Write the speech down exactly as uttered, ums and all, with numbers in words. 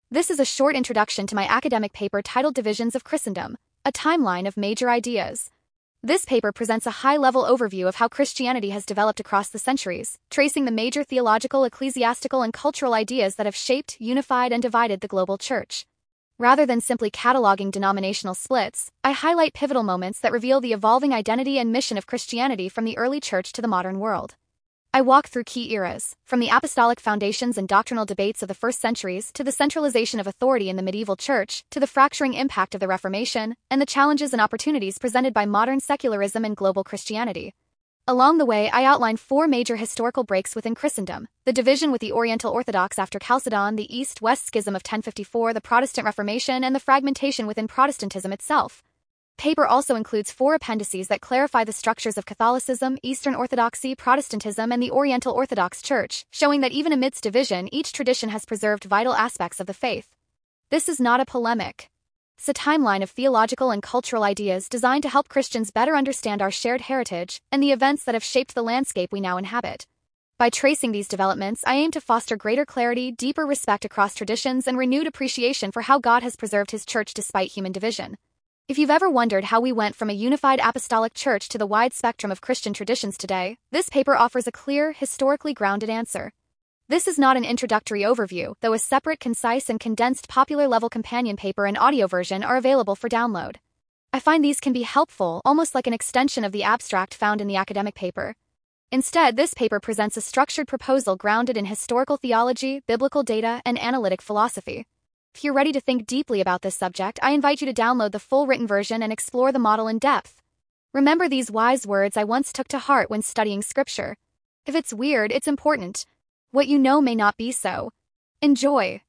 This is a short introduction to my academic paper titled Divisions of Christendom, a timeline of major ideas. This paper presents a high-level overview of how Christianity has developed across the centuries, tracing the major theological, ecclesiastical, and cultural ideas that have shaped, unified, and divided the global church. Rather than simply cataloging denominational splits, I highlight pivotal moments that reveal the evolving identity and mission of Christianity from the early church to the modern world. I walk through key eras, from the apostolic foundations and doctrinal debates of the first centuries to the centralization of authority in the medieval church, to the fracturing impact of the Reformation, and the challenges and opportunities presented by modern secularism and global Christianity. Along the way, I outline four major historical breaks within Christendom: the division with the Oriental Orthodox after Chalcedon, the East-West Schism of ten fifty-four, the Protestant Reformation, and the fragmentation within Protestantism itself. Paper also includes four appendices that clarify the structures of Catholicism, Eastern Orthodoxy, Protestantism, and the Oriental Orthodox Church, showing that even amidst division, each tradition has preserved vital aspects of the faith. This is not a polemic. It's a timeline of theological and cultural ideas designed to help Christians better understand our shared heritage and the events that have shaped the landscape we now inhabit. By tracing these developments, I aim to foster greater clarity, deeper respect across traditions, and renewed appreciation for how God has preserved His church despite human division. If you've ever wondered how we went from a unified apostolic church to the wide spectrum of Christian traditions today, this paper offers a clear, historically grounded answer. This is not an introductory overview, though a separate, concise, and condensed popular-level companion paper and audio version are available for download. I find these can be helpful, almost like an extension of the abstract found in the academic paper. Instead, this paper presents a structured proposal grounded in historical theology, biblical data, and analytic philosophy. If you're ready to think deeply about this subject, I invite you to download the full written version and explore the model in depth. Remember these wise words I once took to heart when studying scripture: if it's weird, it's important. What you know may not be so. Enjoy.